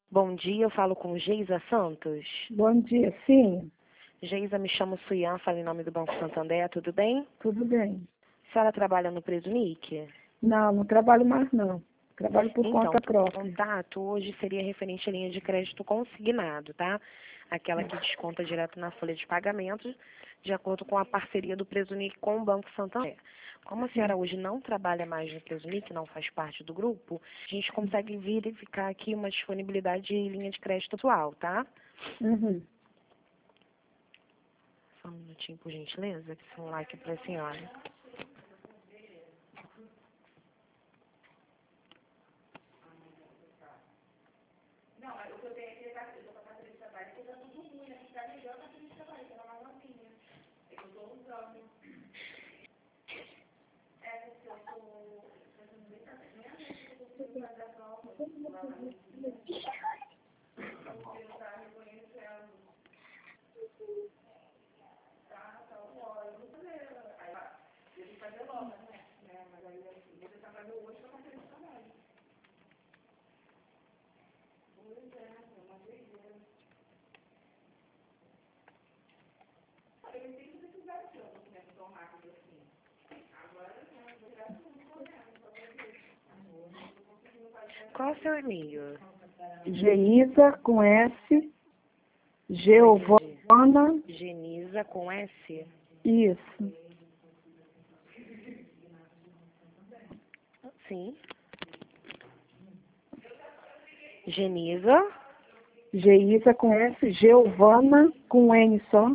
Bom dia, eu falo com Geisa Santos. Bom dia, sim, Geisa, me chamo Suian, falo em nome do Banco Santander, tudo bem? tudo bem. A senhora trabalha no Presunic? Não, não trabalho mais não. Trabalho por Então, conta o própria. contato hoje seria referente à linha de crédito consignado, tá? Aquela que desconta direto na folha de pagamentos, de acordo com a parceria do Presunic com o Banco Santander. Como a senhora hoje não trabalha mais no Presunic, não faz parte do grupo, a gente consegue verificar aqui uma disponibilidade de linha de crédito atual, tá? Uhum. Só um minutinho, por gentileza, que celular aqui para a senhora. Qual é o seu e-mail? Geisa com S, Geovana, Genisa com S? isso. Sim. Genisa, Geisa com S, Geovana com N só.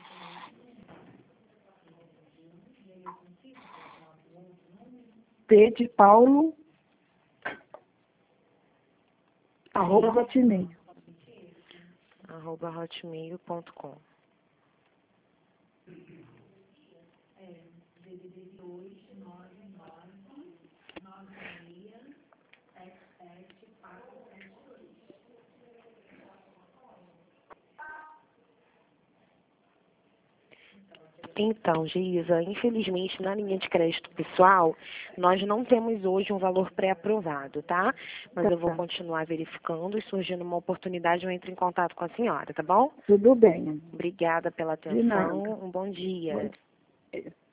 P de Paulo, @hotmail. @hotmail.com. Então, Geisa, infelizmente na linha de crédito pessoal, nós não temos hoje um valor pré-aprovado, tá? Mas eu vou continuar verificando e surgindo uma oportunidade, eu entro em contato com a senhora, tá bom? Tudo bem. Obrigada pela De nada. atenção, um bom dia. Bom dia.